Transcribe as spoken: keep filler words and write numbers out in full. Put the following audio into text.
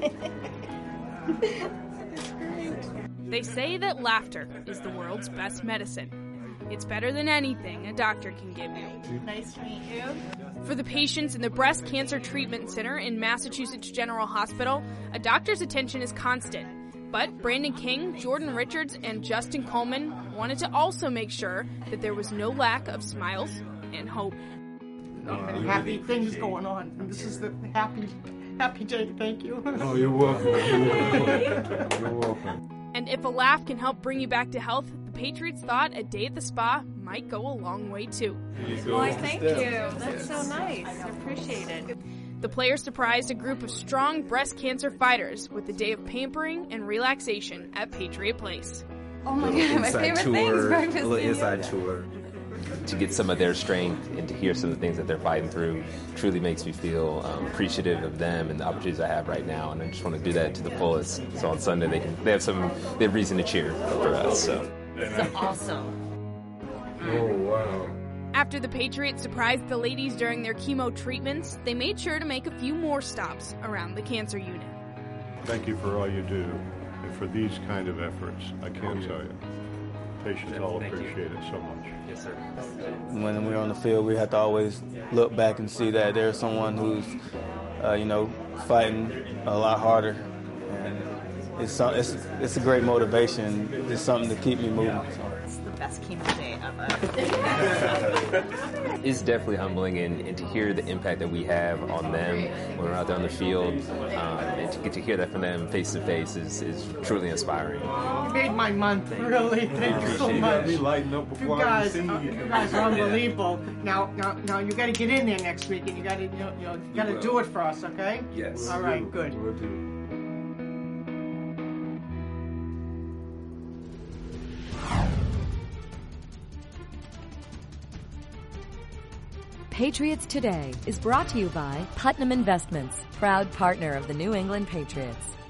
They say that laughter is the world's best medicine. It's better than anything a doctor can give you. Nice to meet you. For the patients in the Breast Cancer Treatment Center in Massachusetts General Hospital, a doctor's attention is constant. But Brandon King, Jordan Richards, and Justin Coleman wanted to also make sure that there was no lack of smiles and hope. Uh, happy things going on. And this is the happy, happy day. Thank you. Oh, you're welcome. You're welcome. You're welcome. And if a laugh can help bring you back to health, the Patriots thought a day at the spa might go a long way too. Why, thank you. That's so nice. I appreciate it. The players surprised a group of strong breast cancer fighters with a day of pampering and relaxation at Patriot Place. Oh my God, my favorite tour, thing is breakfast. A little inside tour. To get some of their strength and to hear some of the things that they're fighting through truly makes me feel um, appreciative of them and the opportunities I have right now, and I just want to do that to the fullest. So on Sunday they can they have some they have reason to cheer for us. So it's awesome. Oh wow. After the Patriots surprised the ladies during their chemo treatments, they made sure to make a few more stops around the cancer unit. Thank you for all you do and for these kind of efforts. I can't tell you. Patients all appreciate it so much. yes, sir. When we're on the field, we have to always look back and see that there's someone who's, uh, you know, fighting a lot harder, and it's it's it's a great motivation. It's something to keep me moving. It's the best chemo day ever. It's definitely humbling, and, and to hear the impact that we have on them when we're out there on the field, um, and to get to hear that from them face to face is, is truly inspiring. You made my month, really. Thank you so much. Me lighting up You before I guys, even uh, see you you. guys are unbelievable. Now, now, now, you got to get in there next week, and you got to, you know, you know, you got to do it for us, okay? Yes. All right, good. Will do. Patriots Today is brought to you by Putnam Investments, proud partner of the New England Patriots.